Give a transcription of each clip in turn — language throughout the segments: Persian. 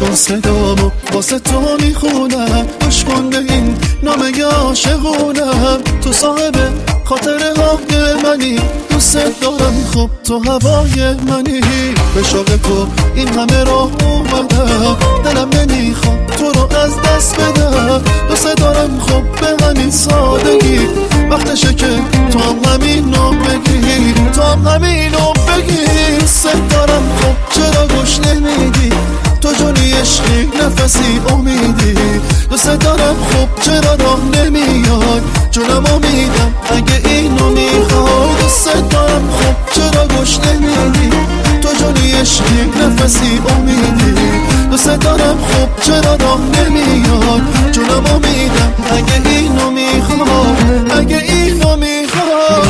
کن صدامو واسه تو میخونم، گوش کن به این نامه عاشقونم. تو صاحب خاطره های منی، دوست دارم خب تو هوای منی. به شوق تو این همه راه اومدم، دلم نمیخواد تو رو از دست بدم. دوست دارم خب به همین سادگی، وقتشه که تو هم همینو بگی، تو هم همینو بگی. دوست دارم خب چرا گوش نمیدی، تو جونی عشقی نفسی امیدی. دوست دارم خب چرا راه نمیای، جونم امیدم اگه اینو میخوای. دوست دارم خب چرا گوش نمیدی، تو جونی عشقی نفسی امیدی. دوست دارم خب چرا راه نمیای، جونم امیدم اگه اینو میخوای، اگه اینو میخوای.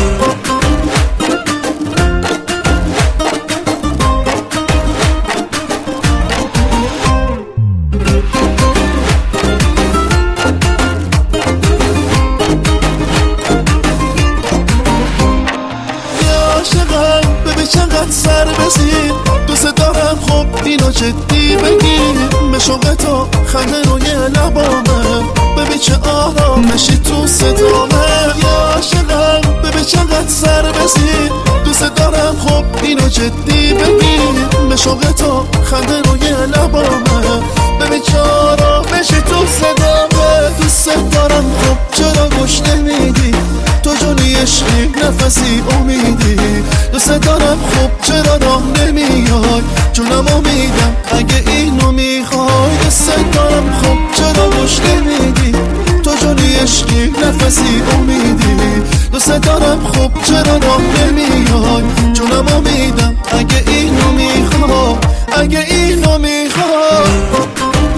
چقدر سر بزین، دوست دارم خب اینو جدی بگیر. به شوق تو خنده روی لبامه، ببین چه آرامشی تو صدامه. یا عاشقم ببین چقدر سر بزین، دوست دارم خب اینو جدی بگیر. به شوق تو خنده روی لبامه، ببین چه آرامشی تو صدامه. دوست دارم خب چرا گوش نمیدی، تو جونی عشقی نفسی امیدی. دوست دارم خب چرا راه نمیای، جونم امیدم اگه اینو میخوای. دوست دارم خب چرا گوش نمیدی، تو جونی عشقی نفسی امیدی. دوست دارم خب چرا راه نمیای، جونم امیدم اگه اینو میخوای، اگه اینو میخوای.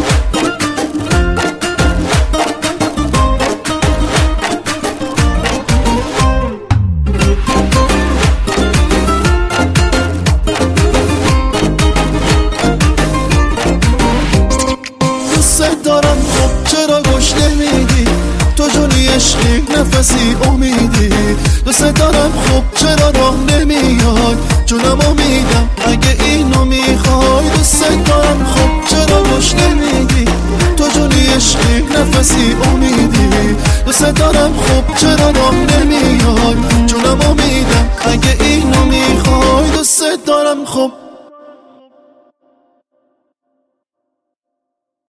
دارم خب چرا گوش نمیدی، تو جونی عشقی نفسی امیدی. دوست دارم خب چرا راه نمیای، جونم امیدم